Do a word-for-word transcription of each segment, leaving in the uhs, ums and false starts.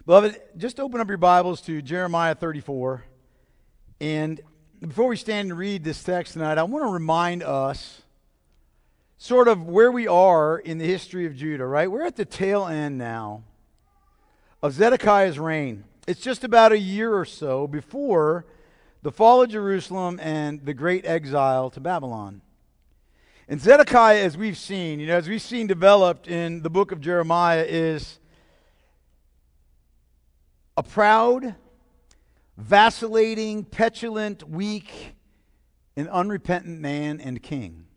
Beloved, just open up your Bibles to Jeremiah thirty-four. And before we stand and read this text tonight, I want to remind us sort of where we are in the history of Judah, right? We're at the tail end now of Zedekiah's reign. It's just about a year or so before the fall of Jerusalem and the great exile to Babylon. And Zedekiah, as we've seen, you know, as we've seen developed in the book of Jeremiah, is a proud, vacillating, petulant, weak, and unrepentant man and king.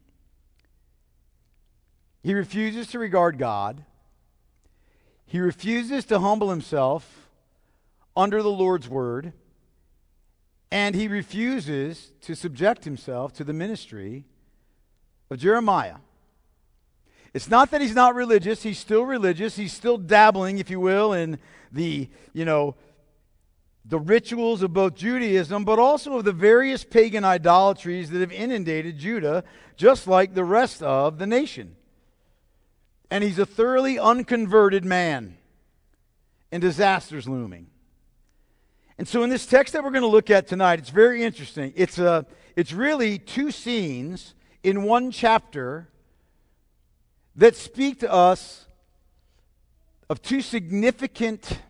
He refuses to regard God. He refuses to humble himself under the Lord's word. And he refuses to subject himself to the ministry of Jeremiah. It's not that he's not religious. He's still religious. He's still dabbling, if you will, in the, you know, the rituals of both Judaism, but also of the various pagan idolatries that have inundated Judah, just like the rest of the nation. And he's a thoroughly unconverted man, and disaster's looming. And so in this text that we're going to look at tonight, it's very interesting. It's a, it's really two scenes in one chapter that speak to us of two significant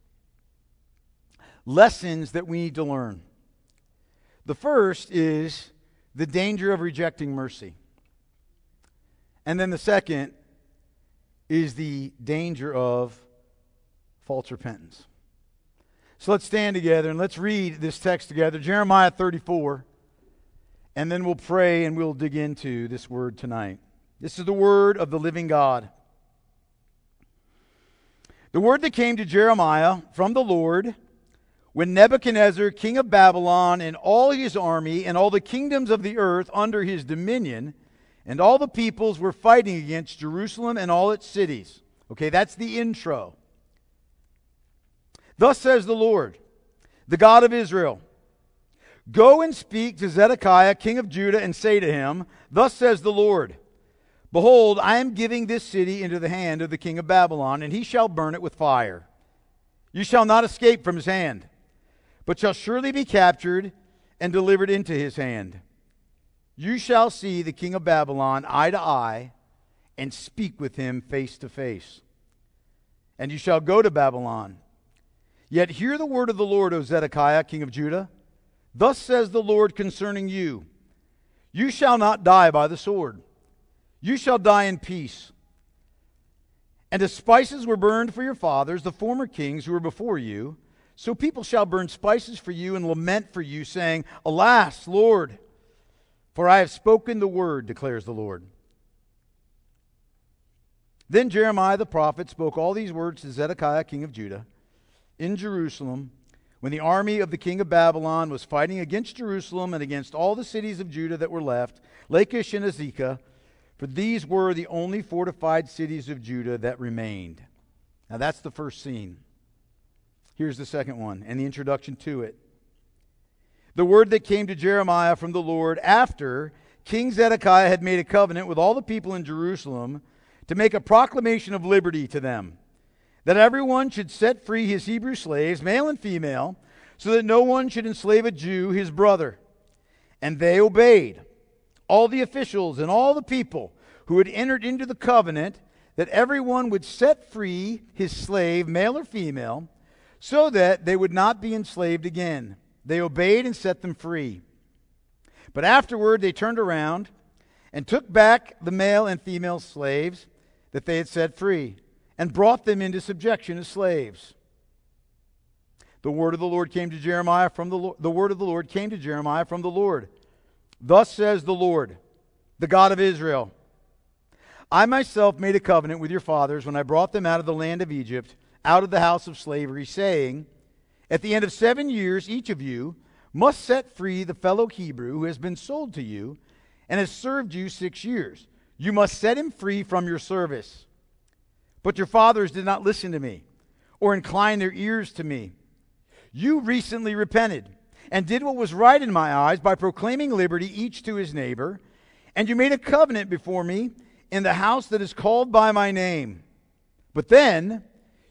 lessons that we need to learn. The first is the danger of rejecting mercy. And then the second is the danger of false repentance. So let's stand together and let's read this text together, Jeremiah thirty-four, and then we'll pray and we'll dig into this word tonight. This is the word of the living God. The word that came to Jeremiah from the Lord when Nebuchadnezzar, king of Babylon, and all his army, and all the kingdoms of the earth under his dominion, and all the peoples were fighting against Jerusalem and all its cities. Okay, that's the intro. Thus says the Lord, the God of Israel, go and speak to Zedekiah, king of Judah, and say to him, thus says the Lord, behold, I am giving this city into the hand of the king of Babylon, and he shall burn it with fire. You shall not escape from his hand, but shall surely be captured and delivered into his hand. You shall see the king of Babylon eye to eye, and speak with him face to face. And you shall go to Babylon. Yet hear the word of the Lord, O Zedekiah, king of Judah. Thus says the Lord concerning you, you shall not die by the sword. You shall die in peace. And as spices were burned for your fathers, the former kings who were before you, so people shall burn spices for you and lament for you, saying, alas, Lord, for I have spoken the word, declares the Lord. Then Jeremiah the prophet spoke all these words to Zedekiah, king of Judah, in Jerusalem, when the army of the king of Babylon was fighting against Jerusalem and against all the cities of Judah that were left, Lachish and Azekah, for these were the only fortified cities of Judah that remained. Now that's the first scene. Here's the second one, and the introduction to it. The word that came to Jeremiah from the Lord after King Zedekiah had made a covenant with all the people in Jerusalem to make a proclamation of liberty to them, that everyone should set free his Hebrew slaves, male and female, so that no one should enslave a Jew, his brother. And they obeyed. All the officials and all the people who had entered into the covenant, that everyone would set free his slave, male or female, so that they would not be enslaved again. They obeyed and set them free. But afterward they turned around and took back the male and female slaves that they had set free, and brought them into subjection as slaves. The word of the Lord came to Jeremiah from the Lord, the word of the Lord came to Jeremiah from the Lord. Thus says the Lord, the God of Israel, I myself made a covenant with your fathers when I brought them out of the land of Egypt, out of the house of slavery, saying, at the end of seven years each of you must set free the fellow Hebrew who has been sold to you and has served you six years. You must set him free from your service. But your fathers did not listen to me or incline their ears to me. You recently repented and did what was right in my eyes by proclaiming liberty each to his neighbor. And you made a covenant before me in the house that is called by my name. But then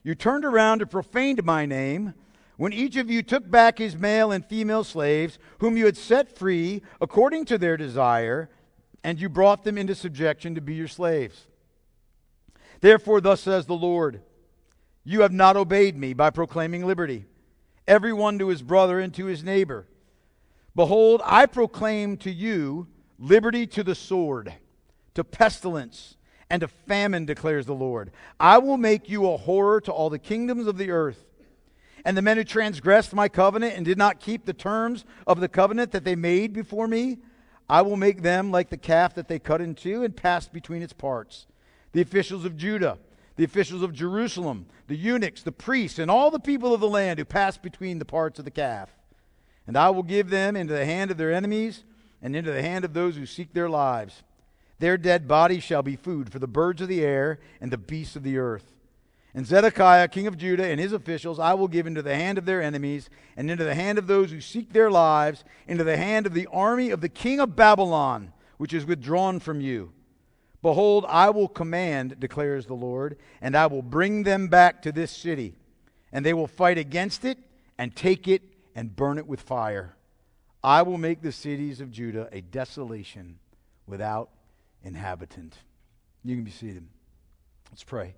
You turned around and profaned my name, when each of you took back his male and female slaves, whom you had set free according to their desire, and you brought them into subjection to be your slaves. Therefore, thus says the Lord, you have not obeyed me by proclaiming liberty, every one to his brother and to his neighbor. Behold, I proclaim to you liberty to the sword, to pestilence, and to famine, declares the Lord. I will make you a horror to all the kingdoms of the earth. And the men who transgressed my covenant and did not keep the terms of the covenant that they made before me, I will make them like the calf that they cut in two and passed between its parts. The officials of Judah, the officials of Jerusalem, the eunuchs, the priests, and all the people of the land who passed between the parts of the calf. And I will give them into the hand of their enemies and into the hand of those who seek their lives. Their dead bodies shall be food for the birds of the air and the beasts of the earth. And Zedekiah, king of Judah, and his officials I will give into the hand of their enemies, and into the hand of those who seek their lives, into the hand of the army of the king of Babylon, which is withdrawn from you. Behold, I will command, declares the Lord, and I will bring them back to this city, and they will fight against it, and take it, and burn it with fire. I will make the cities of Judah a desolation without inhabitant. You can be seated. Let's pray.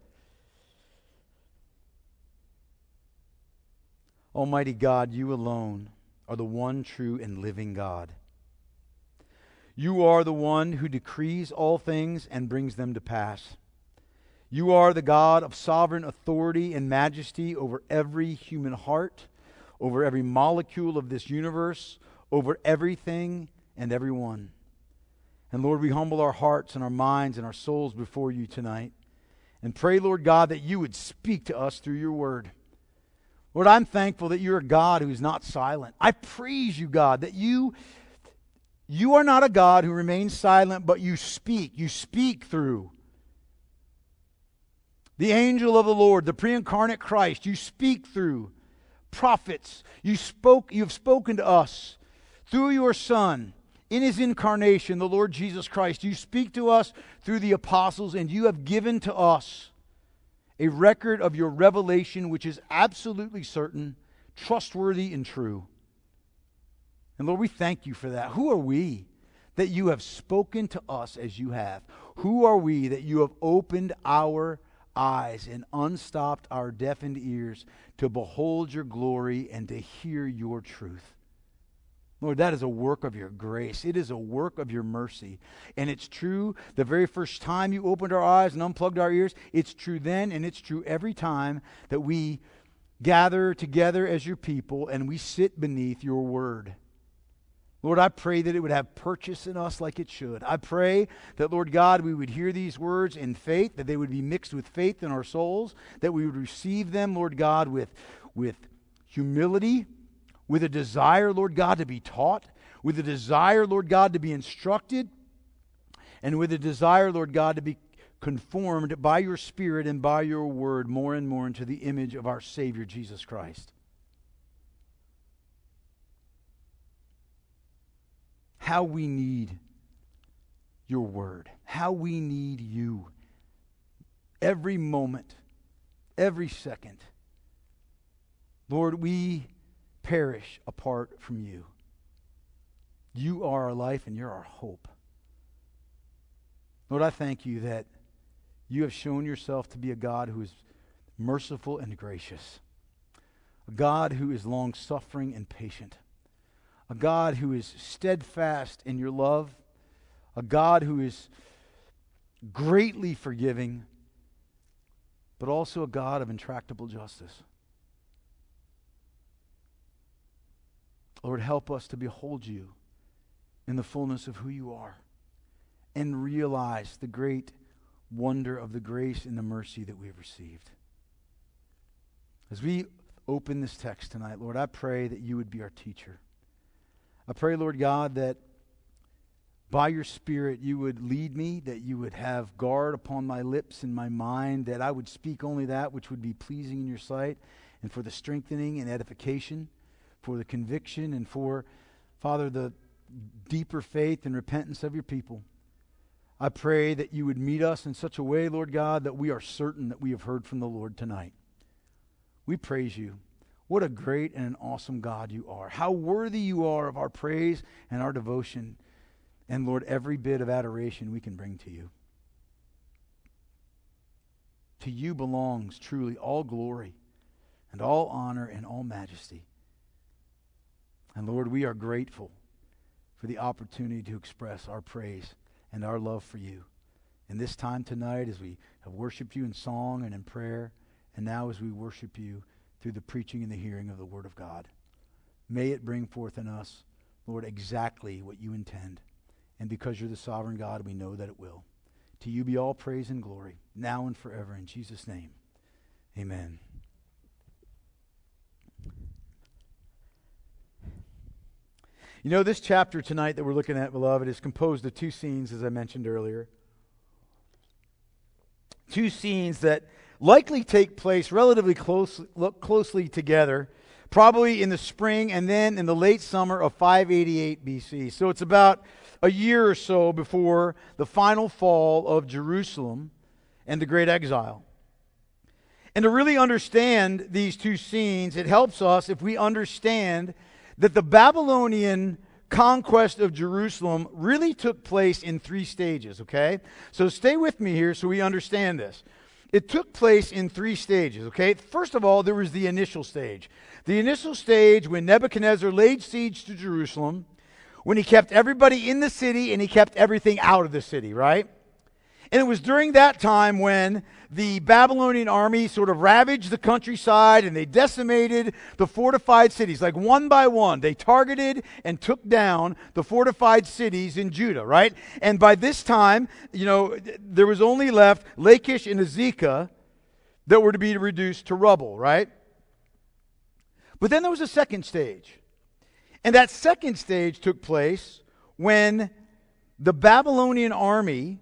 Almighty God, you alone are the one true and living God. You are the one who decrees all things and brings them to pass. You are the God of sovereign authority and majesty over every human heart, over every molecule of this universe, over everything and everyone. And Lord, we humble our hearts and our minds and our souls before you tonight and pray, Lord God, that you would speak to us through your word. Lord, I'm thankful that you're a God who is not silent. I praise you, God, that you, you are not a God who remains silent, but you speak. You speak through the angel of the Lord, the pre-incarnate Christ. You speak through prophets. You spoke, you have spoken to us through your Son in his incarnation, the Lord Jesus Christ. You speak to us through the apostles, and you have given to us a record of your revelation which is absolutely certain, trustworthy, and true. And Lord, we thank you for that. Who are we that you have spoken to us as you have? Who are we that you have opened our eyes and unstopped our deafened ears to behold your glory and to hear your truth? Lord, that is a work of your grace. It is a work of your mercy. And it's true the very first time you opened our eyes and unplugged our ears. It's true then, and it's true every time that we gather together as your people and we sit beneath your word. Lord, I pray that it would have purchase in us like it should. I pray that, Lord God, we would hear these words in faith, that they would be mixed with faith in our souls, that we would receive them, Lord God, with, with humility, with a desire, Lord God, to be taught, with a desire, Lord God, to be instructed, and with a desire, Lord God, to be conformed by your Spirit and by your word more and more into the image of our Savior, Jesus Christ. How we need your word. How we need you. Every moment, every second. Lord, we perish apart from you. You are our life and you're our hope. Lord, I thank you that you have shown yourself to be a God who is merciful and gracious, a God who is long-suffering and patient, a God who is steadfast in your love, a God who is greatly forgiving, but also a God of intractable justice. Lord, help us to behold you in the fullness of who you are and realize the great wonder of the grace and the mercy that we have received. As we open this text tonight, Lord, I pray that you would be our teacher. I pray, Lord God, that by your Spirit you would lead me, that you would have guard upon my lips and my mind, that I would speak only that which would be pleasing in your sight, and for the strengthening and edification, for the conviction, and for, Father, the deeper faith and repentance of your people. I pray that you would meet us in such a way, Lord God, that we are certain that we have heard from the Lord tonight. We praise you. What a great and an awesome God you are. How worthy you are of our praise and our devotion. And Lord, every bit of adoration we can bring to you. To you belongs truly all glory and all honor and all majesty. And Lord, we are grateful for the opportunity to express our praise and our love for you. In this time tonight, as we have worshiped you in song and in prayer, and now as we worship you through the preaching and the hearing of the Word of God, may it bring forth in us, Lord, exactly what you intend. And because you're the sovereign God, we know that it will. To you be all praise and glory, now and forever, in Jesus' name. Amen. You know, this chapter tonight that we're looking at, beloved, is composed of two scenes, as I mentioned earlier. Two scenes that likely take place relatively close, look closely together, probably in the spring and then in the late summer of five eighty-eight B C. So it's about a year or so before the final fall of Jerusalem and the Great Exile. And to really understand these two scenes, it helps us if we understand that the Babylonian conquest of Jerusalem really took place in three stages, okay? So stay with me here so we understand this. It took place in three stages, okay? First of all, there was the initial stage. The initial stage when Nebuchadnezzar laid siege to Jerusalem, when he kept everybody in the city and he kept everything out of the city, right? And it was during that time when the Babylonian army sort of ravaged the countryside and they decimated the fortified cities. Like one by one, they targeted and took down the fortified cities in Judah, right? And by this time, you know, there was only left Lachish and Azekah that were to be reduced to rubble, right? But then there was a second stage. And that second stage took place when the Babylonian army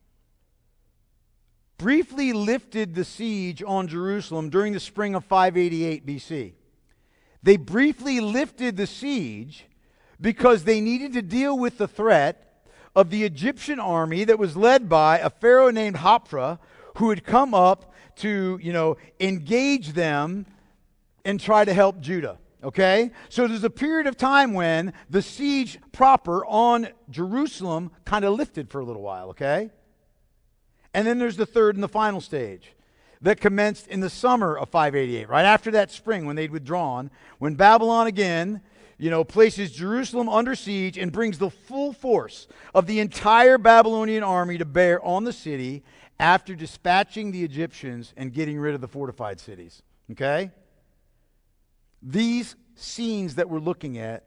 briefly lifted the siege on Jerusalem during the spring of five eighty-eight B C. They briefly lifted the siege because they needed to deal with the threat of the Egyptian army that was led by a pharaoh named Hophra, who had come up to, you know, engage them and try to help Judah. Okay? So there's a period of time when the siege proper on Jerusalem kind of lifted for a little while, okay? And then there's the third and the final stage that commenced in the summer of five eighty-eight, right after that spring when they'd withdrawn, when Babylon again, you know, places Jerusalem under siege and brings the full force of the entire Babylonian army to bear on the city after dispatching the Egyptians and getting rid of the fortified cities. Okay? These scenes that we're looking at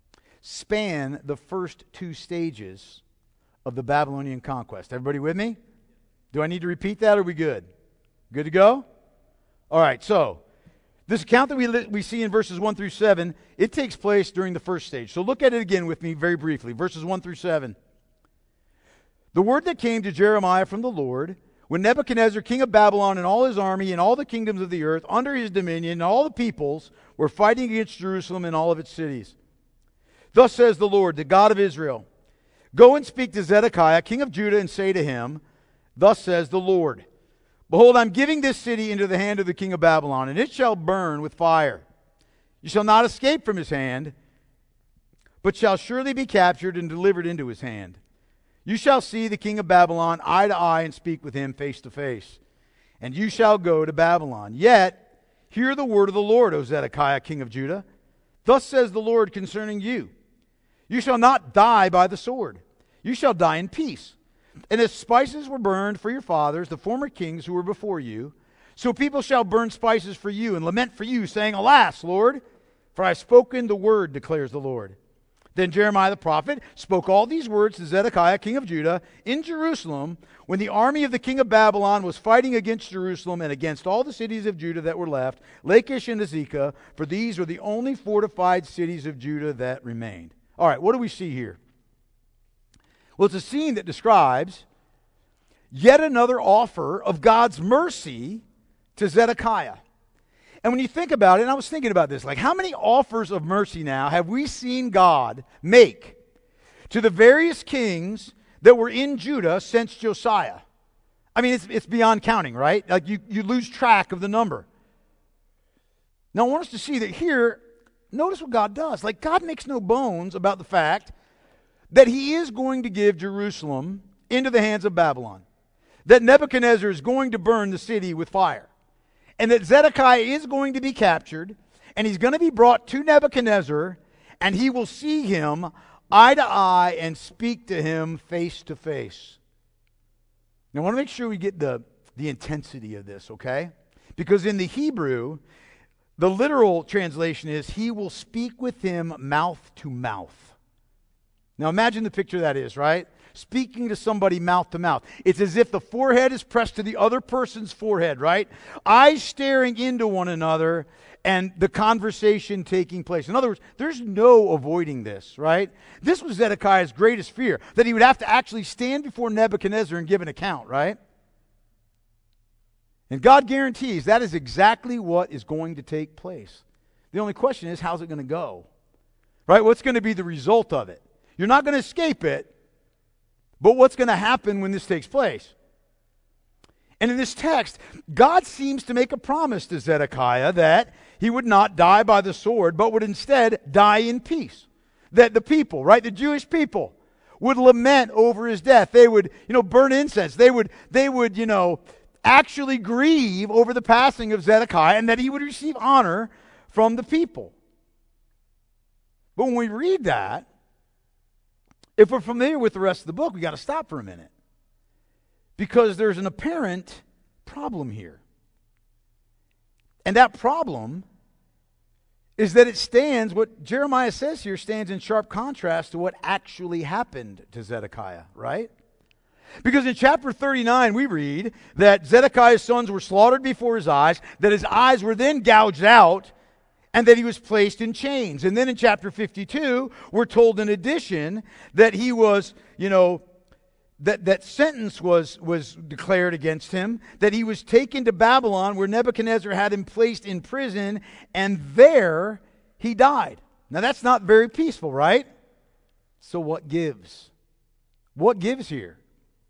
span the first two stages of the Babylonian conquest. Everybody with me? Do I need to repeat that, or are we good? Good to go? All right, so this account that we, li- we see in verses one through seven, it takes place during the first stage. So look at it again with me very briefly. Verses one through seven. The word that came to Jeremiah from the Lord, when Nebuchadnezzar, king of Babylon, and all his army, and all the kingdoms of the earth, under his dominion, and all the peoples, were fighting against Jerusalem and all of its cities. Thus says the Lord, the God of Israel, go and speak to Zedekiah, king of Judah, and say to him, thus says the Lord, behold, I'm giving this city into the hand of the king of Babylon, and it shall burn with fire. You shall not escape from his hand, but shall surely be captured and delivered into his hand. You shall see the king of Babylon eye to eye and speak with him face to face. And you shall go to Babylon. Yet, hear the word of the Lord, O Zedekiah, king of Judah. Thus says the Lord concerning you, you shall not die by the sword. You shall die in peace. And as spices were burned for your fathers, the former kings who were before you, so people shall burn spices for you and lament for you, saying, alas, Lord, for I have spoken the word, declares the Lord. Then Jeremiah the prophet spoke all these words to Zedekiah, king of Judah, in Jerusalem, when the army of the king of Babylon was fighting against Jerusalem and against all the cities of Judah that were left, Lachish and Azekah, for these were the only fortified cities of Judah that remained. All right, what do we see here? Well, it's a scene that describes yet another offer of God's mercy to Zedekiah. And when you think about it, and I was thinking about this, like how many offers of mercy now have we seen God make to the various kings that were in Judah since Josiah? I mean, it's, it's beyond counting, right? Like you, you lose track of the number. Now, I want us to see that here, notice what God does. Like, God makes no bones about the fact that he is going to give Jerusalem into the hands of Babylon, that Nebuchadnezzar is going to burn the city with fire, and that Zedekiah is going to be captured, and he's going to be brought to Nebuchadnezzar, and he will see him eye to eye and speak to him face to face. Now, I want to make sure we get the, the intensity of this, okay? Because in the Hebrew, the literal translation is, he will speak with him mouth to mouth. Now imagine the picture that is, right? Speaking to somebody mouth to mouth. It's as if the forehead is pressed to the other person's forehead, right? Eyes staring into one another and the conversation taking place. In other words, there's no avoiding this, right? This was Zedekiah's greatest fear, that he would have to actually stand before Nebuchadnezzar and give an account, right? And God guarantees that is exactly what is going to take place. The only question is, how's it going to go? Right? What's going to be the result of it? You're not going to escape it, but what's going to happen when this takes place? And in this text, God seems to make a promise to Zedekiah that he would not die by the sword, but would instead die in peace. That the people, right, the Jewish people, would lament over his death. They would, you know, burn incense. They would, they would, you know, actually grieve over the passing of Zedekiah, and that he would receive honor from the people. But when we read that, if we're familiar with the rest of the book, we got to stop for a minute. Because there's an apparent problem here. And that problem is that it stands, what Jeremiah says here stands in sharp contrast to what actually happened to Zedekiah, right? Because in chapter thirty-nine we read that Zedekiah's sons were slaughtered before his eyes, that his eyes were then gouged out, and that he was placed in chains. And then in chapter fifty-two, we're told in addition that he was, you know, that, that sentence was, was declared against him, that he was taken to Babylon where Nebuchadnezzar had him placed in prison, and there he died. Now that's not very peaceful, right? So what gives? What gives here?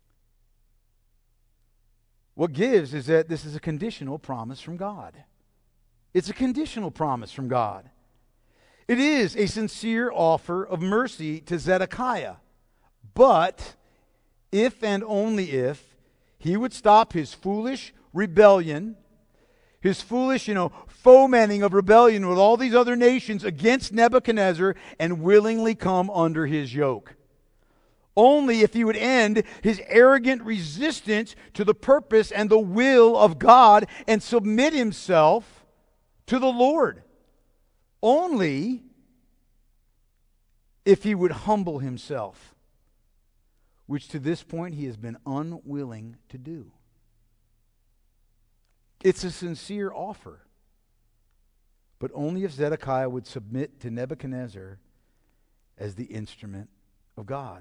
What gives is that this is a conditional promise from God. It's a conditional promise from God. It is a sincere offer of mercy to Zedekiah. But if and only if he would stop his foolish rebellion, his foolish, you know, fomenting of rebellion with all these other nations against Nebuchadnezzar and willingly come under his yoke. Only if he would end his arrogant resistance to the purpose and the will of God and submit himself to the Lord. Only if he would humble himself, which to this point he has been unwilling to do. It's a sincere offer, but only if Zedekiah would submit to Nebuchadnezzar as the instrument of God.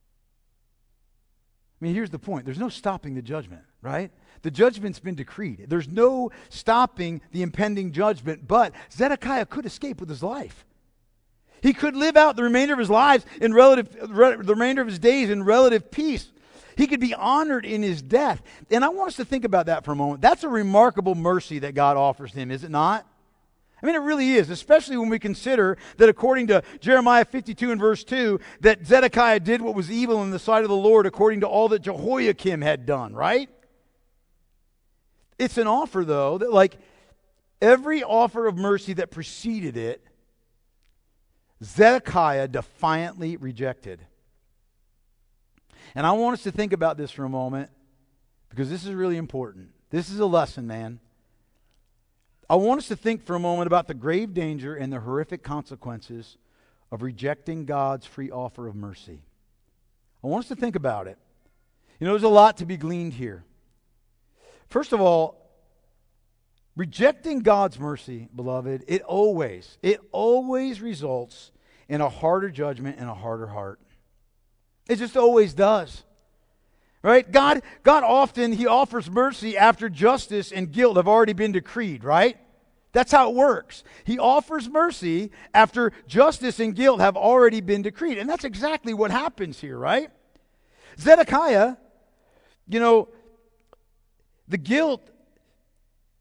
I mean, here's the point. There's no stopping the judgment, right? The judgment's been decreed. There's no stopping the impending judgment, but Zedekiah could escape with his life. He could live out the remainder of his lives in relative, re, the remainder of his days in relative peace. He could be honored in his death. And I want us to think about that for a moment. That's a remarkable mercy that God offers him, is it not? I mean, it really is, especially when we consider that according to Jeremiah fifty-two and verse two, that Zedekiah did what was evil in the sight of the Lord according to all that Jehoiakim had done, right? It's an offer, though, that like every offer of mercy that preceded it, Zedekiah defiantly rejected. And I want us to think about this for a moment because this is really important. This is a lesson, man. I want us to think for a moment about the grave danger and the horrific consequences of rejecting God's free offer of mercy. I want us to think about it. You know, there's a lot to be gleaned here. First of all, rejecting God's mercy, beloved, it always, it always results in a harder judgment and a harder heart. It just always does. Right? God, God often, He offers mercy after justice and guilt have already been decreed, right? That's how it works. He offers mercy after justice and guilt have already been decreed. And that's exactly what happens here, right? Zedekiah, you know, the guilt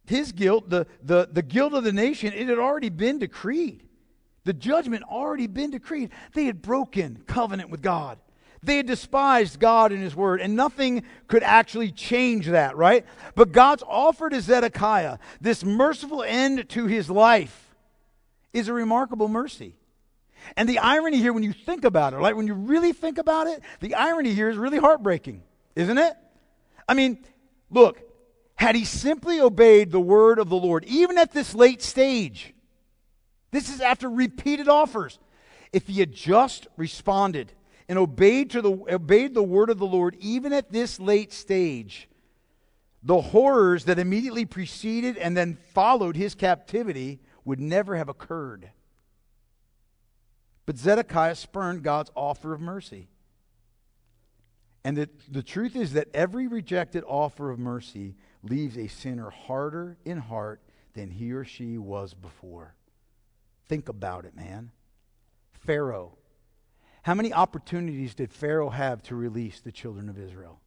his guilt, the, the, the guilt of the nation, it had already been decreed. The judgment already been decreed. They had broken covenant with God. They had despised God and His Word, and nothing could actually change that, right? But God's offer to Zedekiah, this merciful end to his life, is a remarkable mercy. And the irony here, when you think about it, like when you really think about it, the irony here is really heartbreaking, isn't it? I mean, look, had he simply obeyed the word of the Lord, even at this late stage, this is after repeated offers, if he had just responded and obeyed to the obeyed the word of the Lord, even at this late stage, the horrors that immediately preceded and then followed his captivity would never have occurred. But Zedekiah spurned God's offer of mercy. And the, the truth is that every rejected offer of mercy leaves a sinner harder in heart than he or she was before. Think about it, man. Pharaoh. How many opportunities did Pharaoh have to release the children of Israel?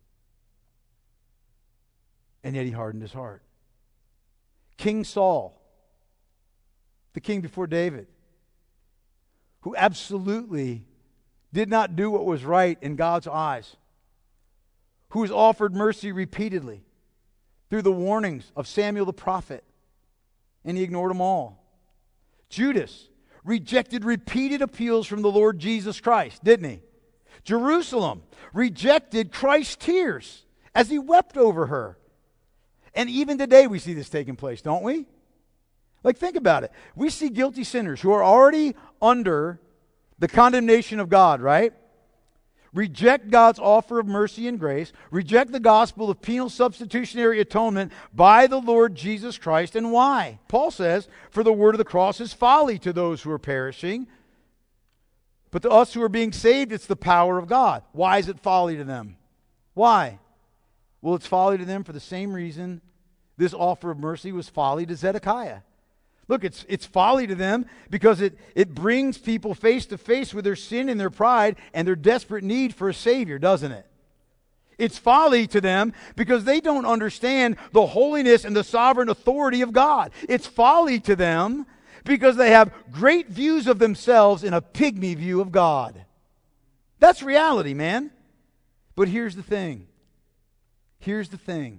And yet he hardened his heart. King Saul, the king before David, who absolutely did not do what was right in God's eyes, who was offered mercy repeatedly through the warnings of Samuel the prophet, and he ignored them all. Judas rejected repeated appeals from the Lord Jesus Christ, didn't he? Jerusalem rejected Christ's tears as he wept over her. And even today we see this taking place, don't we? Like, think about it. We see guilty sinners who are already under the condemnation of God, right? Reject God's offer of mercy and grace, reject the gospel of penal substitutionary atonement by the Lord Jesus Christ. And why? Paul says, for the word of the cross is folly to those who are perishing, but to us who are being saved, it's the power of God. Why is it folly to them? Why? Well, it's folly to them for the same reason this offer of mercy was folly to Zedekiah. Look, it's it's folly to them because it, it brings people face to face with their sin and their pride and their desperate need for a Savior, doesn't it? It's folly to them because they don't understand the holiness and the sovereign authority of God. It's folly to them because they have great views of themselves and a pygmy view of God. That's reality, man. But here's the thing. Here's the thing.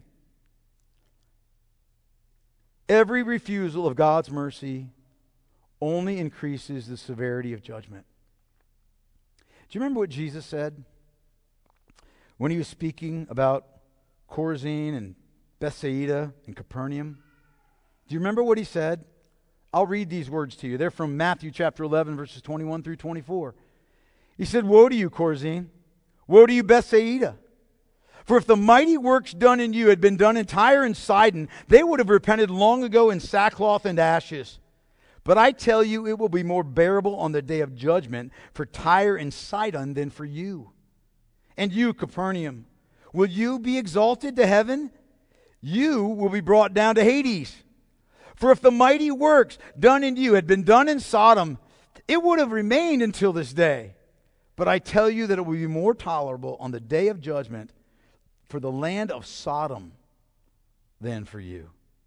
Every refusal of God's mercy only increases the severity of judgment. Do you remember what Jesus said when he was speaking about Chorazin and Bethsaida and Capernaum? Do you remember what he said? I'll read these words to you. They're from Matthew chapter eleven, verses twenty-one through twenty-four. He said, "Woe to you, Chorazin! Woe to you, Bethsaida! For if the mighty works done in you had been done in Tyre and Sidon, they would have repented long ago in sackcloth and ashes. But I tell you, it will be more bearable on the day of judgment for Tyre and Sidon than for you. And you, Capernaum, will you be exalted to heaven? You will be brought down to Hades. For if the mighty works done in you had been done in Sodom, it would have remained until this day. But I tell you that it will be more tolerable on the day of judgment for the land of Sodom than for you."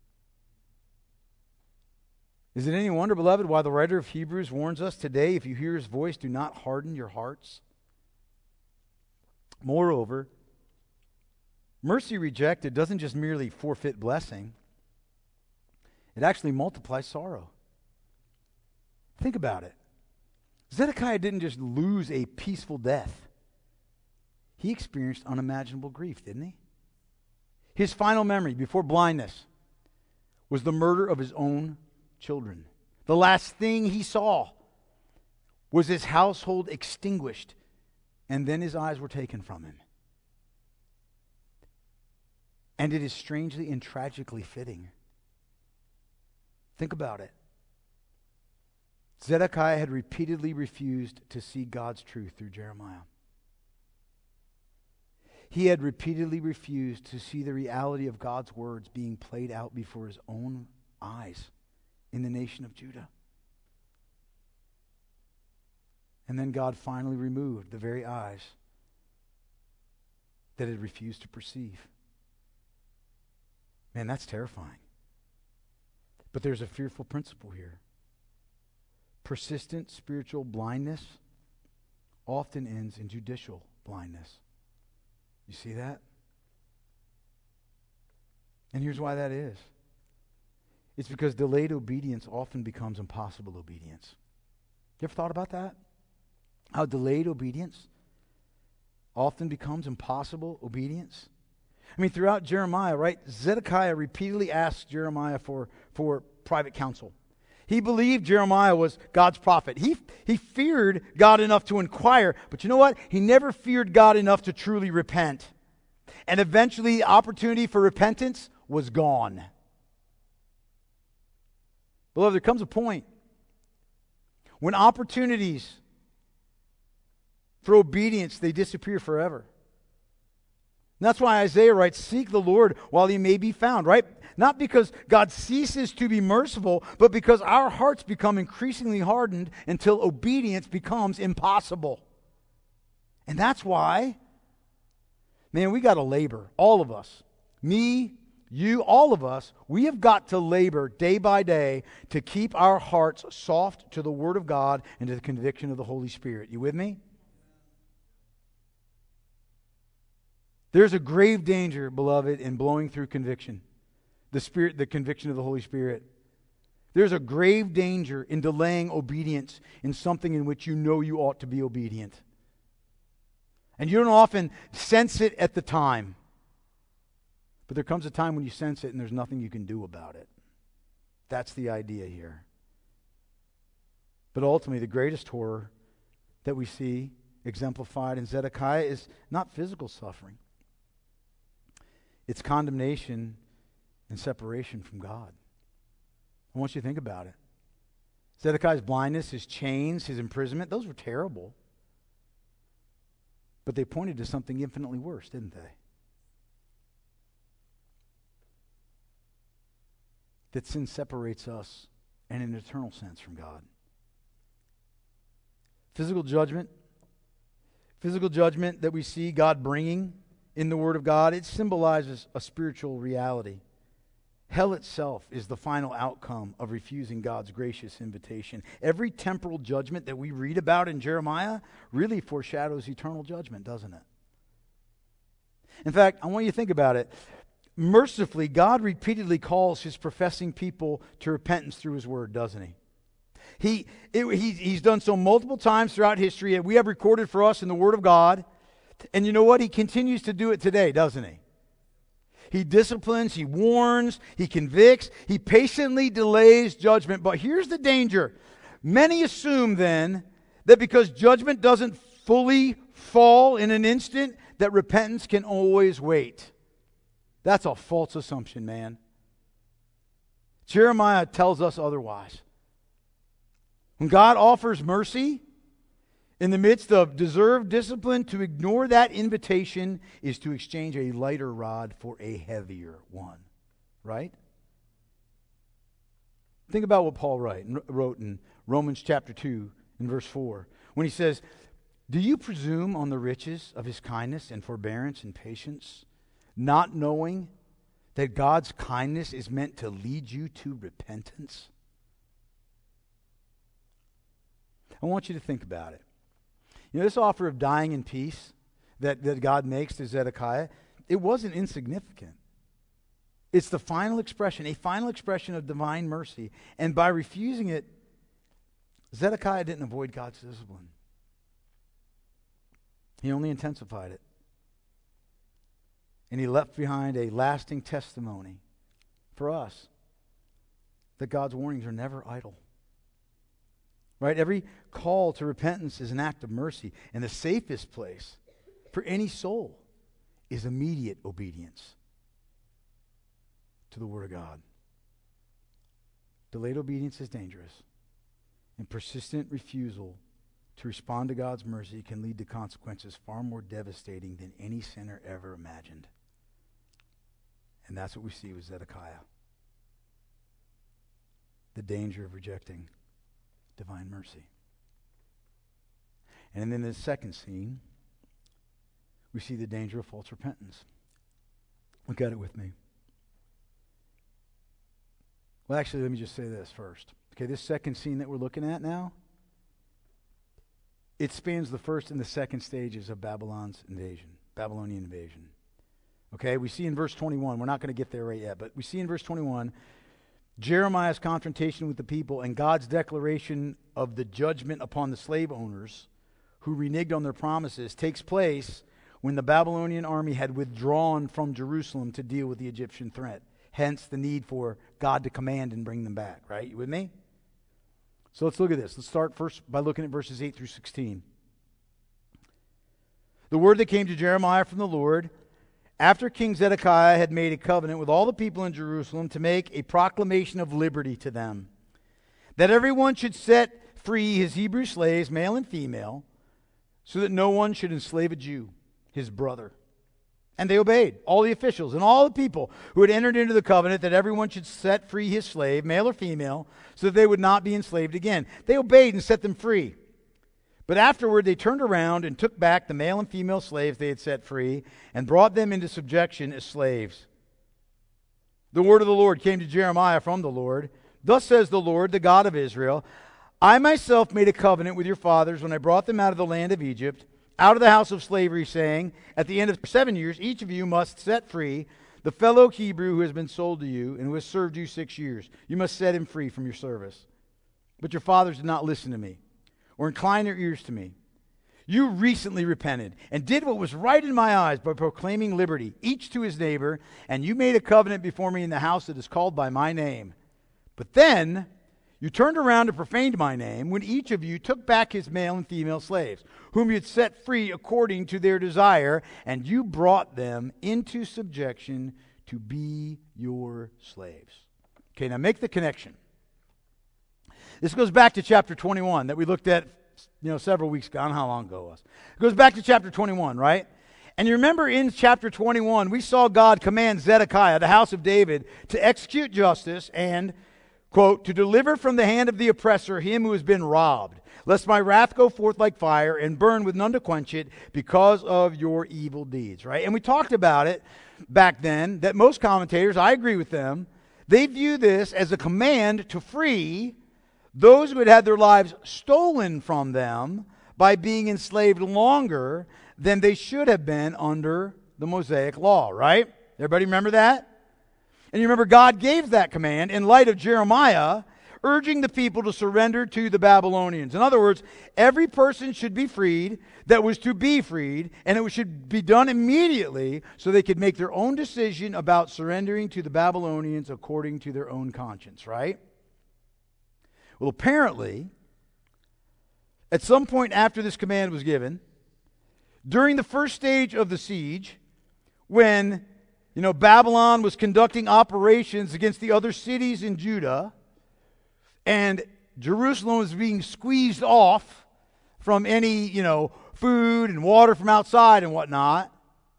Is it any wonder, beloved, why the writer of Hebrews warns us today, if you hear his voice, do not harden your hearts? Moreover, mercy rejected doesn't just merely forfeit blessing, it actually multiplies sorrow. Think about it. Zedekiah didn't just lose a peaceful death. He experienced unimaginable grief, didn't he? His final memory before blindness was the murder of his own children. The last thing he saw was his household extinguished, and then his eyes were taken from him. And it is strangely and tragically fitting. Think about it. Zedekiah had repeatedly refused to see God's truth through Jeremiah. He had repeatedly refused to see the reality of God's words being played out before his own eyes in the nation of Judah. And then God finally removed the very eyes that had refused to perceive. Man, that's terrifying. But there's a fearful principle here. Persistent spiritual blindness often ends in judicial blindness. You see that? And here's why that is. It's because delayed obedience often becomes impossible obedience. You ever thought about that? How delayed obedience often becomes impossible obedience? I mean, throughout Jeremiah, right, Zedekiah repeatedly asked Jeremiah for, for private counsel. He believed Jeremiah was God's prophet. He, he feared God enough to inquire, but you know what? He never feared God enough to truly repent. And eventually, the opportunity for repentance was gone. Beloved, there comes a point when opportunities for obedience, they disappear forever. And that's why Isaiah writes, seek the Lord while he may be found, right? Not because God ceases to be merciful, but because our hearts become increasingly hardened until obedience becomes impossible. And that's why, man, we got to labor, all of us. Me, you, all of us, we have got to labor day by day to keep our hearts soft to the Word of God and to the conviction of the Holy Spirit. You with me? There's a grave danger, beloved, in blowing through conviction. The Spirit, the conviction of the Holy Spirit. There's a grave danger in delaying obedience in something in which you know you ought to be obedient. And you don't often sense it at the time. But there comes a time when you sense it and there's nothing you can do about it. That's the idea here. But ultimately, the greatest horror that we see exemplified in Zedekiah is not physical suffering. It's condemnation and separation from God. I want you to think about it. Zedekiah's blindness, his chains, his imprisonment, those were terrible. But they pointed to something infinitely worse, didn't they? That sin separates us in an eternal sense from God. Physical judgment, physical judgment that we see God bringing in the Word of God, it symbolizes a spiritual reality. Hell itself is the final outcome of refusing God's gracious invitation. Every temporal judgment that we read about in Jeremiah really foreshadows eternal judgment, doesn't it? In fact, I want you to think about it. Mercifully, God repeatedly calls his professing people to repentance through his word, doesn't he? He, it, he he's done so multiple times throughout history, and we have recorded for us in the Word of God. And you know what? He continues to do it today, doesn't he? He disciplines, he warns, he convicts, he patiently delays judgment. But here's the danger. Many assume then that because judgment doesn't fully fall in an instant, that repentance can always wait. That's a false assumption, man. Jeremiah tells us otherwise. When God offers mercy in the midst of deserved discipline, to ignore that invitation is to exchange a lighter rod for a heavier one. Right? Think about what Paul wrote in Romans chapter two and verse four. When he says, do you presume on the riches of his kindness and forbearance and patience, not knowing that God's kindness is meant to lead you to repentance? I want you to think about it. You know, this offer of dying in peace that, that God makes to Zedekiah, it wasn't insignificant. It's the final expression, a final expression of divine mercy. And by refusing it, Zedekiah didn't avoid God's discipline. He only intensified it. And he left behind a lasting testimony for us that God's warnings are never idle. Right? Every call to repentance is an act of mercy. And the safest place for any soul is immediate obedience to the Word of God. Delayed obedience is dangerous. And persistent refusal to respond to God's mercy can lead to consequences far more devastating than any sinner ever imagined. And that's what we see with Zedekiah. The danger of rejecting divine mercy. And then in the second scene, we see the danger of false repentance. Look at it with me. Well, actually, let me just say this first. Okay, this second scene that we're looking at now, it spans the first and the second stages of Babylon's invasion, Babylonian invasion. Okay, we see in verse twenty-one, we're not going to get there right yet, but we see in verse twenty-one, Jeremiah's confrontation with the people and God's declaration of the judgment upon the slave owners who reneged on their promises takes place when the Babylonian army had withdrawn from Jerusalem to deal with the Egyptian threat. Hence the need for God to command and bring them back, right? You with me? So let's look at this. Let's start first by looking at verses eight through sixteen. The word that came to Jeremiah from the Lord, after King Zedekiah had made a covenant with all the people in Jerusalem to make a proclamation of liberty to them, that everyone should set free his Hebrew slaves, male and female, so that no one should enslave a Jew, his brother. And they obeyed, all the officials and all the people who had entered into the covenant, that everyone should set free his slave, male or female, so that they would not be enslaved again. They obeyed and set them free. But afterward they turned around and took back the male and female slaves they had set free and brought them into subjection as slaves. The word of the Lord came to Jeremiah from the Lord. Thus says the Lord, the God of Israel, I myself made a covenant with your fathers when I brought them out of the land of Egypt, out of the house of slavery, saying, at the end of seven years, each of you must set free the fellow Hebrew who has been sold to you and who has served you six years. You must set him free from your service. But your fathers did not listen to me or incline their ears to me. You recently repented and did what was right in my eyes by proclaiming liberty, each to his neighbor, and you made a covenant before me in the house that is called by my name. But then you turned around and profaned my name when each of you took back his male and female slaves, whom you had set free according to their desire, and you brought them into subjection to be your slaves. Okay, now make the connection. This goes back to chapter twenty-one that we looked at, you know, several weeks ago. I don't know how long ago it was. It goes back to chapter twenty-one, right? And you remember in chapter twenty-one, we saw God command Zedekiah, the house of David, to execute justice and, quote, to deliver from the hand of the oppressor him who has been robbed, lest my wrath go forth like fire and burn with none to quench it because of your evil deeds, right? And we talked about it back then, that most commentators, I agree with them, they view this as a command to free those who had had their lives stolen from them by being enslaved longer than they should have been under the Mosaic law, right? Everybody remember that? And you remember God gave that command in light of Jeremiah urging the people to surrender to the Babylonians. In other words, every person should be freed that was to be freed, and it should be done immediately so they could make their own decision about surrendering to the Babylonians according to their own conscience, right? Well, apparently, at some point after this command was given, during the first stage of the siege, when, you know, Babylon was conducting operations against the other cities in Judah, and Jerusalem was being squeezed off from any, you know, food and water from outside and whatnot,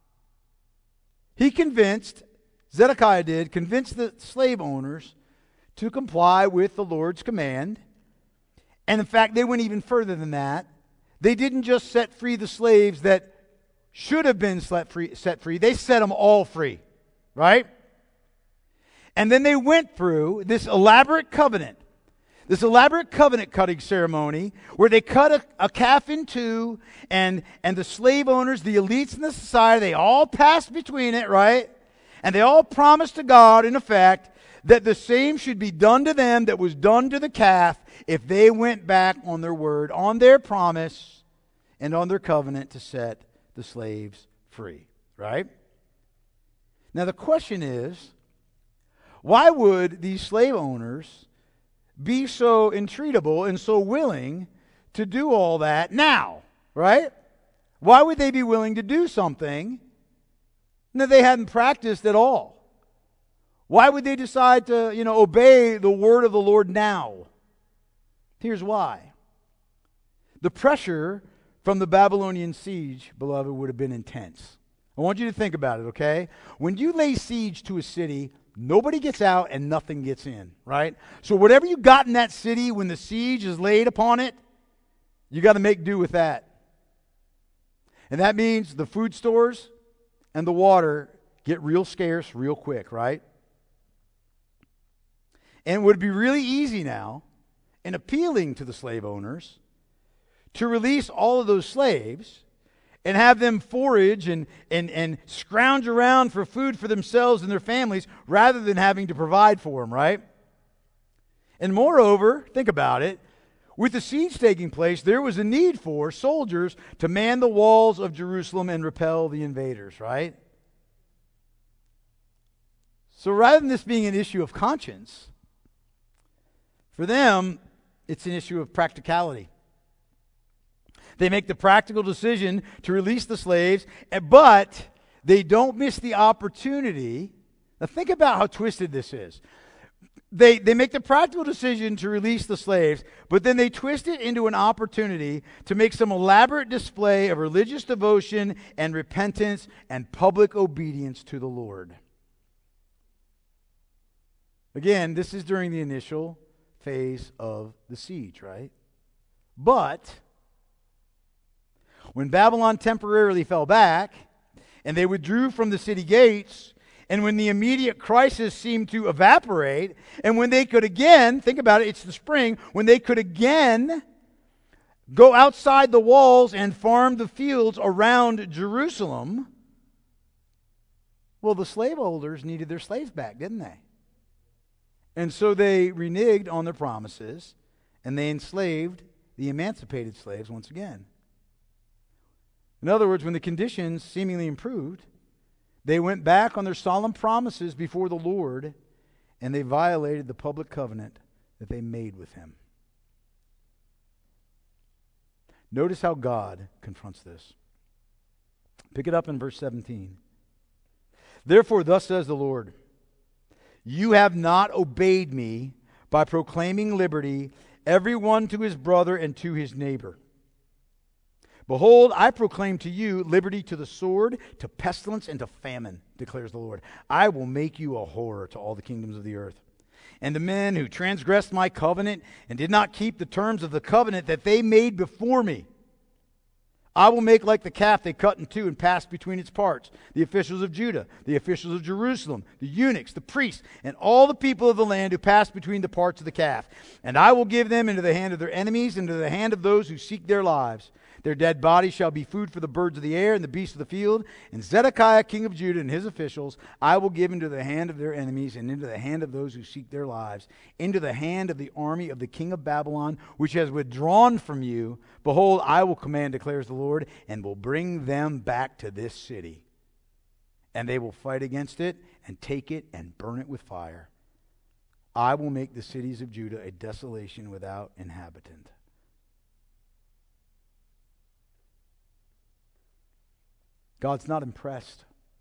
he convinced, Zedekiah did, convinced the slave owners to comply with the Lord's command. And in fact, they went even further than that. They didn't just set free the slaves that should have been set free, set free. They set them all free, right? And then they went through this elaborate covenant, this elaborate covenant cutting ceremony where they cut a, a calf in two, and, and the slave owners, the elites in the society, they all passed between it, right? And they all promised to God, in effect, that the same should be done to them that was done to the calf if they went back on their word, on their promise, and on their covenant to set the slaves free, right? Now the question is, why would these slave owners be so entreatable and so willing to do all that now, right? Why would they be willing to do something that they hadn't practiced at all? Why would they decide to, you know, obey the word of the Lord now? Here's why. The pressure from the Babylonian siege, beloved, would have been intense. I want you to think about it, okay? When you lay siege to a city, nobody gets out and nothing gets in, right? So whatever you got in that city when the siege is laid upon it, you got to make do with that. And that means the food stores and the water get real scarce real quick, right? And it would be really easy now, and appealing to the slave owners, to release all of those slaves and have them forage and, and, and scrounge around for food for themselves and their families rather than having to provide for them, right? And moreover, think about it, with the siege taking place, there was a need for soldiers to man the walls of Jerusalem and repel the invaders, right? So rather than this being an issue of conscience, for them, it's an issue of practicality. They make the practical decision to release the slaves, but they don't miss the opportunity. Now think about how twisted this is. They, they make the practical decision to release the slaves, but then they twist it into an opportunity to make some elaborate display of religious devotion and repentance and public obedience to the Lord. Again, this is during the initial phase of the siege, right? But when Babylon temporarily fell back and they withdrew from the city gates, and when the immediate crisis seemed to evaporate, and when they could again, think about it, it's the spring, when they could again go outside the walls and farm the fields around Jerusalem, well, the slaveholders needed their slaves back, didn't they? And so they reneged on their promises, and they enslaved the emancipated slaves once again. In other words, when the conditions seemingly improved, they went back on their solemn promises before the Lord, and they violated the public covenant that they made with Him. Notice how God confronts this. Pick it up in verse seventeen. Therefore, thus says the Lord, you have not obeyed me by proclaiming liberty, everyone to his brother and to his neighbor. Behold, I proclaim to you liberty to the sword, to pestilence, and to famine, declares the Lord. I will make you a horror to all the kingdoms of the earth. And the men who transgressed my covenant and did not keep the terms of the covenant that they made before me, I will make like the calf they cut in two and passed between its parts. The officials of Judah, the officials of Jerusalem, the eunuchs, the priests, and all the people of the land who passed between the parts of the calf. And I will give them into the hand of their enemies, into the hand of those who seek their lives. Their dead bodies shall be food for the birds of the air and the beasts of the field. And Zedekiah, king of Judah, and his officials, I will give into the hand of their enemies and into the hand of those who seek their lives, into the hand of the army of the king of Babylon, which has withdrawn from you. Behold, I will command, declares the Lord, and will bring them back to this city. And they will fight against it and take it and burn it with fire. I will make the cities of Judah a desolation without inhabitant. God's not impressed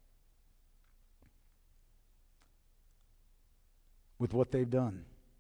with what they've done.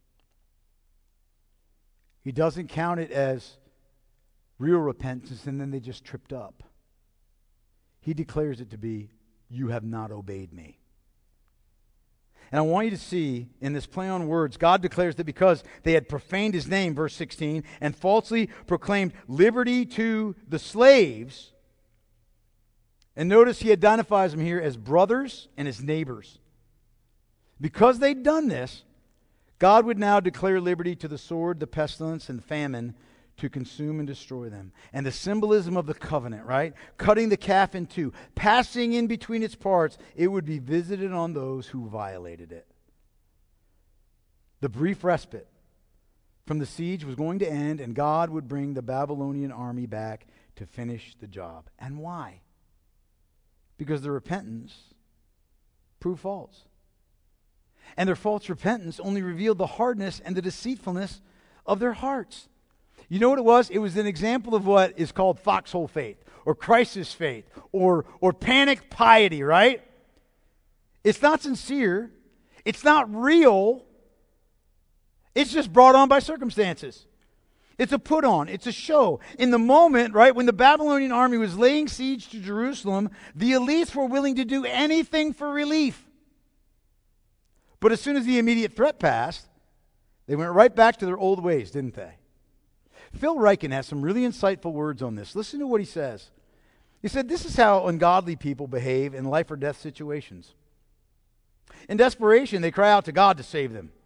He doesn't count it as real repentance and then they just tripped up. He declares it to be, you have not obeyed me. And I want you to see in this play on words, God declares that because they had profaned His name, verse sixteen, and falsely proclaimed liberty to the slaves. And notice He identifies them here as brothers and as neighbors. Because they'd done this, God would now declare liberty to the sword, the pestilence, and the famine to consume and destroy them. And the symbolism of the covenant, right? Cutting the calf in two, passing in between its parts, it would be visited on those who violated it. The brief respite from the siege was going to end, and God would bring the Babylonian army back to finish the job. And why? Because their repentance proved false. And their false repentance only revealed the hardness and the deceitfulness of their hearts. You know what it was? It was an example of what is called foxhole faith, or crisis faith, or, or panic piety, right? It's not sincere. It's not real. It's just brought on by circumstances. It's a put on. It's a show. In the moment, right, when the Babylonian army was laying siege to Jerusalem, the elites were willing to do anything for relief. But as soon as the immediate threat passed, they went right back to their old ways, didn't they? Phil Ryken has some really insightful words on this. Listen to what he says. He said, this is how ungodly people behave in life or death situations. In desperation, they cry out to God to save them.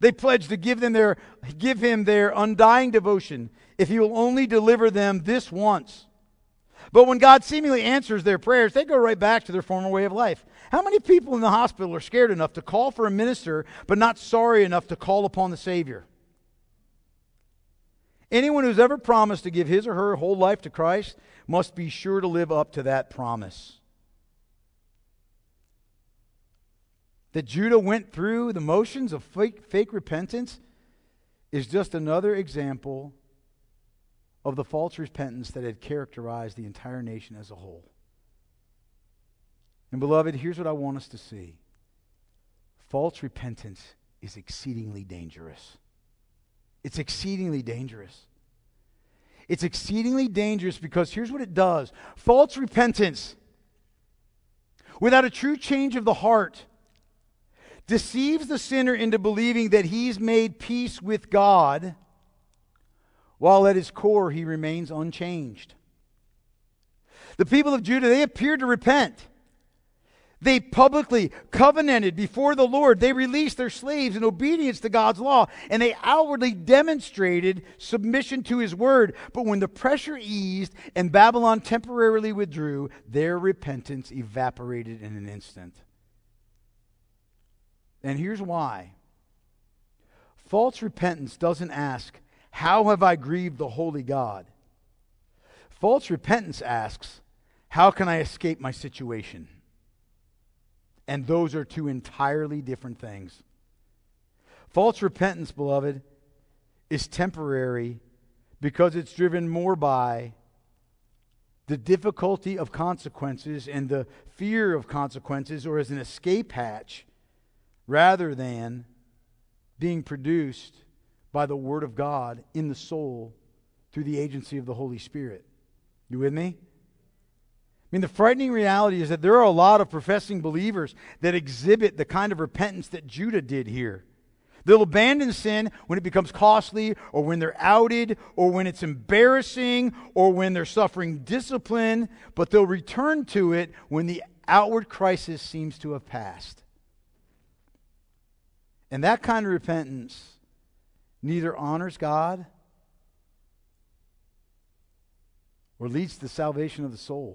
They pledge to give them their give him their undying devotion if he will only deliver them this once. But when God seemingly answers their prayers, they go right back to their former way of life. How many people in the hospital are scared enough to call for a minister, but not sorry enough to call upon the Savior? Anyone who's ever promised to give his or her whole life to Christ must be sure to live up to that promise. That Judah went through the motions of fake, fake repentance is just another example of the false repentance that had characterized the entire nation as a whole. And beloved, here's what I want us to see. False repentance is exceedingly dangerous. It's exceedingly dangerous. It's exceedingly dangerous because here's what it does. False repentance, without a true change of the heart, deceives the sinner into believing that he's made peace with God, while at his core he remains unchanged. The people of Judah, they appeared to repent. They publicly covenanted before the Lord. They released their slaves in obedience to God's law, and they outwardly demonstrated submission to His word. But when the pressure eased and Babylon temporarily withdrew, their repentance evaporated in an instant. And here's why. False repentance doesn't ask, how have I grieved the holy God? False repentance asks, how can I escape my situation? And those are two entirely different things. False repentance, beloved, is temporary because it's driven more by the difficulty of consequences and the fear of consequences, or as an escape hatch, rather than being produced by the Word of God in the soul through the agency of the Holy Spirit. You with me? I mean, the frightening reality is that there are a lot of professing believers that exhibit the kind of repentance that Judah did here. They'll abandon sin when it becomes costly, or when they're outed, or when it's embarrassing, or when they're suffering discipline, but they'll return to it when the outward crisis seems to have passed. And that kind of repentance neither honors God or leads to the salvation of the soul.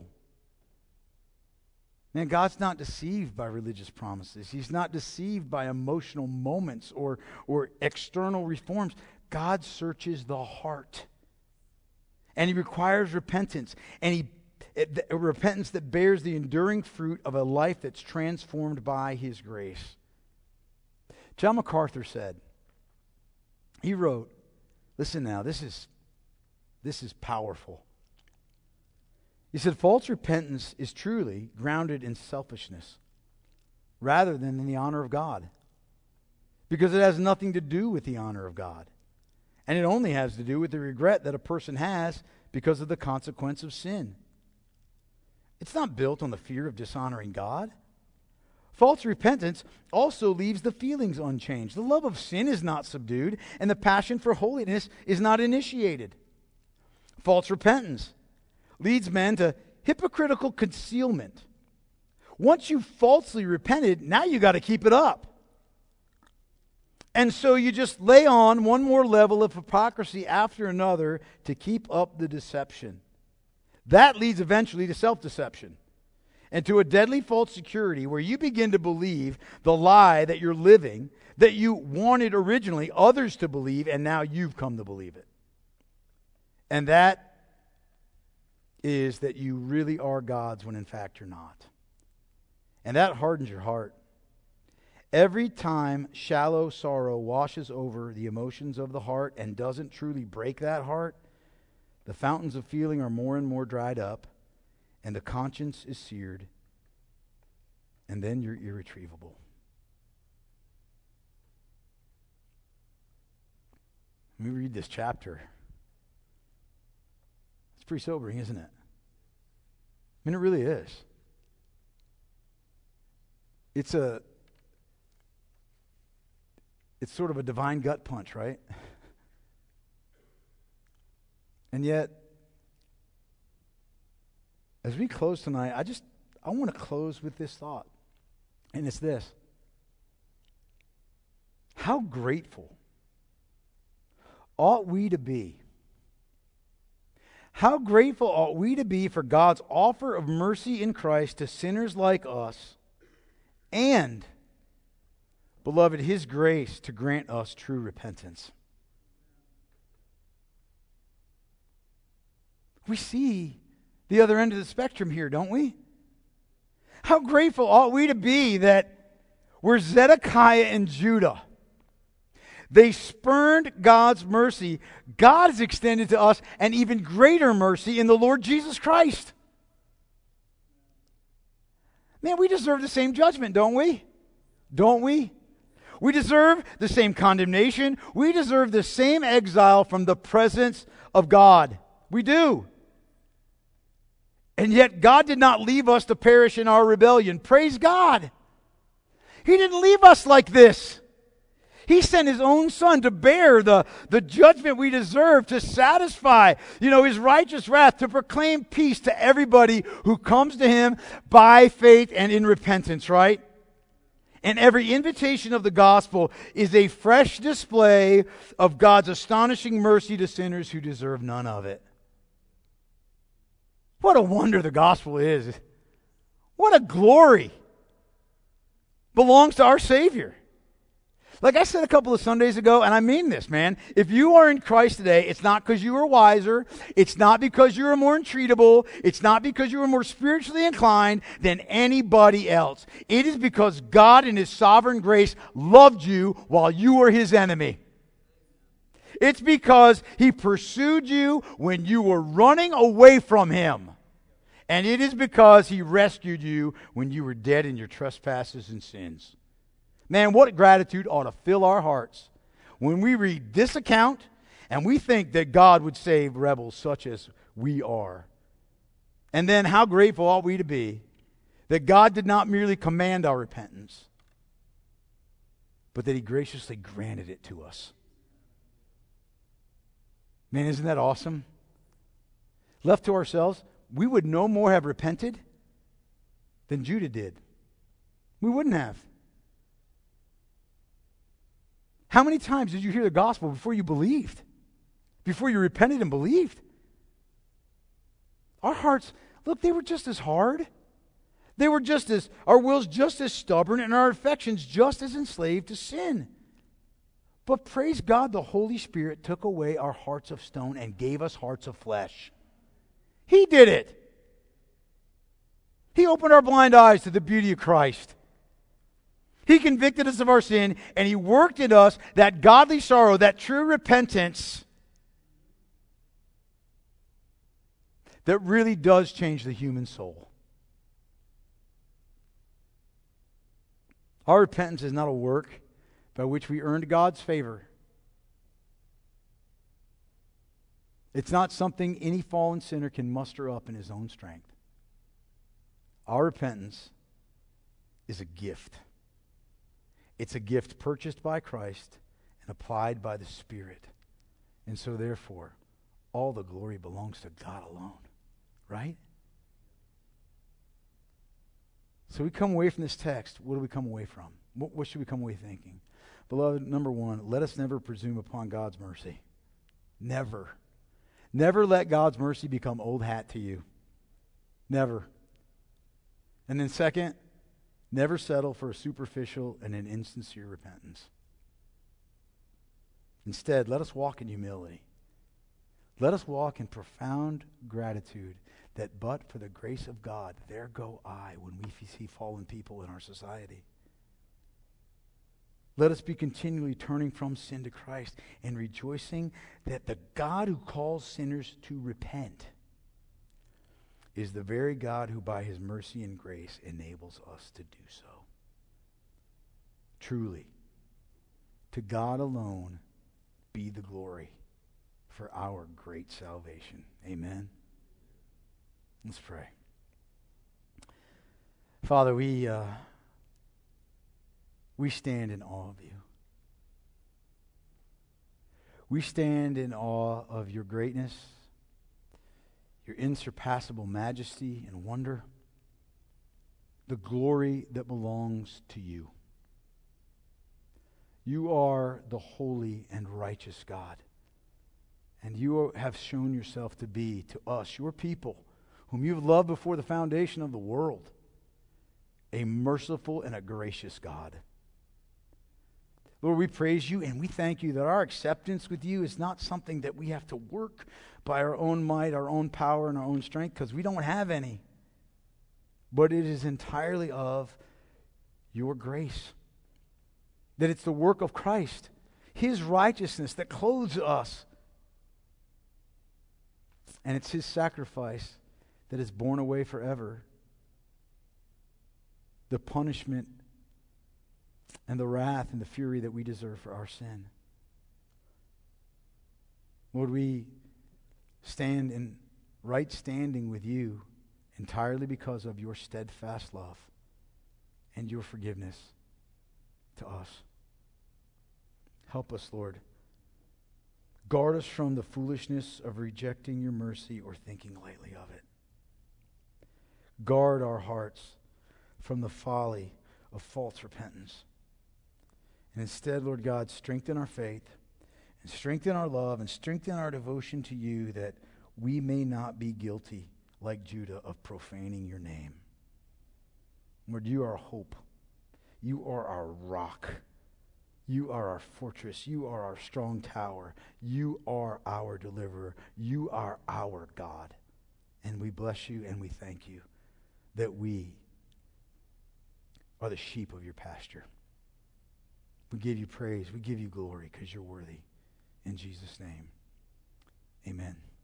Man, God's not deceived by religious promises. He's not deceived by emotional moments or, or external reforms. God searches the heart. And He requires repentance. And He a repentance that bears the enduring fruit of a life that's transformed by His grace. John MacArthur said, he wrote, listen now, this is, this is powerful. He said, false repentance is truly grounded in selfishness rather than in the honor of God, because it has nothing to do with the honor of God. And it only has to do with the regret that a person has because of the consequence of sin. It's not built on the fear of dishonoring God. False repentance also leaves the feelings unchanged. The love of sin is not subdued, and the passion for holiness is not initiated. False repentance leads men to hypocritical concealment. Once you've falsely repented, now you got to keep it up. And so you just lay on one more level of hypocrisy after another to keep up the deception. That leads eventually to self-deception and to a deadly false security where you begin to believe the lie that you're living, that you wanted originally others to believe, and now you've come to believe it. And that is that you really are God's when in fact you're not. And that hardens your heart. Every time shallow sorrow washes over the emotions of the heart and doesn't truly break that heart, the fountains of feeling are more and more dried up, and the conscience is seared, and then you're irretrievable. Let me read this chapter. It's pretty sobering, isn't it? I mean, it really is. It's a, it's sort of a divine gut punch, right? And yet, as we close tonight, I just, I want to close with this thought. And it's this. How grateful ought we to be? How grateful ought we to be for God's offer of mercy in Christ to sinners like us, and, beloved, His grace to grant us true repentance. We see the other end of the spectrum here, don't we? How grateful ought we to be that we're Zedekiah and Judah. They spurned God's mercy. God has extended to us an even greater mercy in the Lord Jesus Christ. Man, we deserve the same judgment, don't we? Don't we? We deserve the same condemnation. We deserve the same exile from the presence of God. We do. And yet God did not leave us to perish in our rebellion. Praise God. He didn't leave us like this. He sent His own Son to bear the, the judgment we deserve, to satisfy, you know, His righteous wrath, to proclaim peace to everybody who comes to Him by faith and in repentance, right? And every invitation of the gospel is a fresh display of God's astonishing mercy to sinners who deserve none of it. What a wonder the gospel is. What a glory belongs to our Savior. Like I said a couple of Sundays ago, and I mean this, man. If you are in Christ today, it's not because you are wiser. It's not because you are more entreatable. It's not because you are more spiritually inclined than anybody else. It is because God in His sovereign grace loved you while you were His enemy. It's because He pursued you when you were running away from Him. And it is because He rescued you when you were dead in your trespasses and sins. Man, what gratitude ought to fill our hearts when we read this account and we think that God would save rebels such as we are. And then how grateful ought we to be that God did not merely command our repentance, but that He graciously granted it to us. Man, isn't that awesome? Left to ourselves, we would no more have repented than Judah did. We wouldn't have. How many times did you hear the gospel before you believed? Before you repented and believed? Our hearts, look, they were just as hard. They were just as, our wills just as stubborn, and our affections just as enslaved to sin. But praise God, the Holy Spirit took away our hearts of stone and gave us hearts of flesh. He did it. He opened our blind eyes to the beauty of Christ. He convicted us of our sin, and He worked in us that godly sorrow, that true repentance that really does change the human soul. Our repentance is not a work by which we earned God's favor. It's not something any fallen sinner can muster up in his own strength. Our repentance is a gift. It's a gift purchased by Christ and applied by the Spirit. And so therefore, all the glory belongs to God alone. Right? So we come away from this text. What do we come away from? What, what should we come away thinking? Beloved, number one, let us never presume upon God's mercy. Never. Never let God's mercy become old hat to you. Never. And then second, never settle for a superficial and an insincere repentance. Instead, let us walk in humility. Let us walk in profound gratitude that but for the grace of God, there go I when we see fallen people in our society. Let us be continually turning from sin to Christ and rejoicing that the God who calls sinners to repent is the very God who by His mercy and grace enables us to do so. Truly, to God alone be the glory for our great salvation. Amen. Let's pray. Father, we uh, we stand in awe of you. We stand in awe of your greatness, your insurpassable majesty and wonder, the glory that belongs to you. You are the holy and righteous God. And you have shown yourself to be, to us, your people, whom you have loved before the foundation of the world, a merciful and a gracious God. Lord, we praise you and we thank you that our acceptance with you is not something that we have to work by our own might, our own power, and our own strength, because we don't have any. But it is entirely of your grace. That it's the work of Christ, his righteousness that clothes us. And it's his sacrifice that is borne away forever the punishment and the wrath and the fury that we deserve for our sin. Lord, we stand in right standing with you entirely because of your steadfast love and your forgiveness to us. Help us, Lord. Guard us from the foolishness of rejecting your mercy or thinking lightly of it. Guard our hearts from the folly of false repentance. And instead, Lord God, strengthen our faith and strengthen our love and strengthen our devotion to you, that we may not be guilty, like Judah, of profaning your name. Lord, you are our hope. You are our rock. You are our fortress. You are our strong tower. You are our deliverer. You are our God. And we bless you and we thank you that we are the sheep of your pasture. We give you praise. We give you glory because you're worthy. In Jesus' name, amen.